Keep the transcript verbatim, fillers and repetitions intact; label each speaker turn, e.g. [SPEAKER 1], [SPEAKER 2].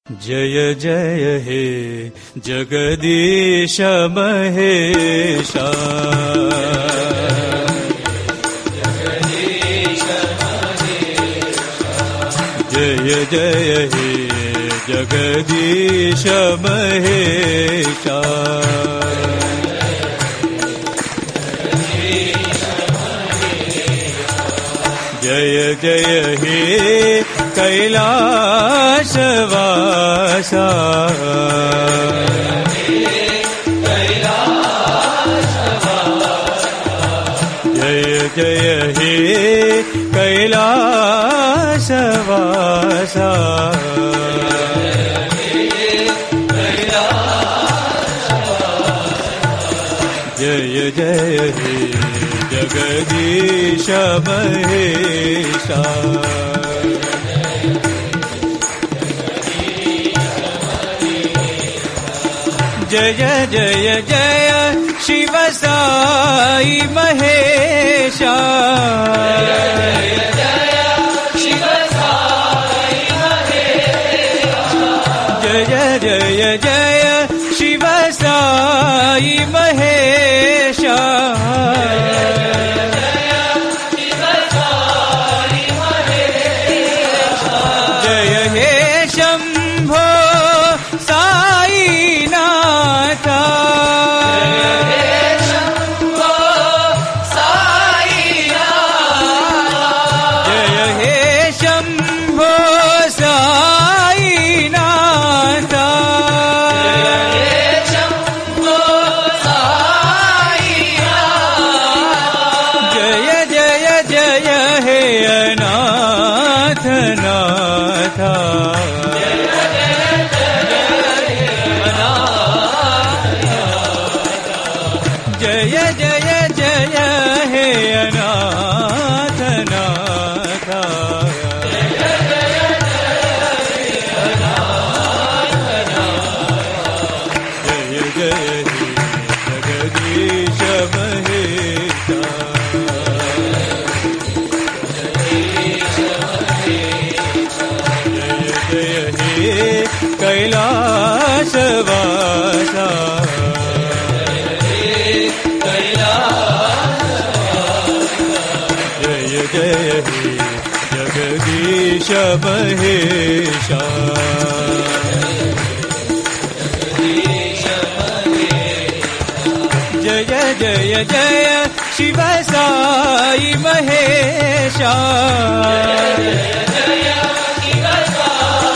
[SPEAKER 1] जय जय हे जगदीश महेशा, जय जय हे जगदीश महेशा, जय जय हे कैलाशवासा, जय जय हे कैलाशवासा, जय जय हे जगदीश महेशा, जय जय जय शिव साई महेशा, जय जय शिव साई महेशा, जय जय जय शिव साई महेशा, जय हे शंभो साई नाथा, जय हे शंभो साई नाथा, जय जय जय हे अनाथ नाथा, जय जय जय हे अनाथ नाथा, जय जय हे जगदीश महेशा, जय जय हे कैलाशवासा, जय जय हे जगदीश महेशा, जय जय जय शिव साई महेशा, जय जय शिव साई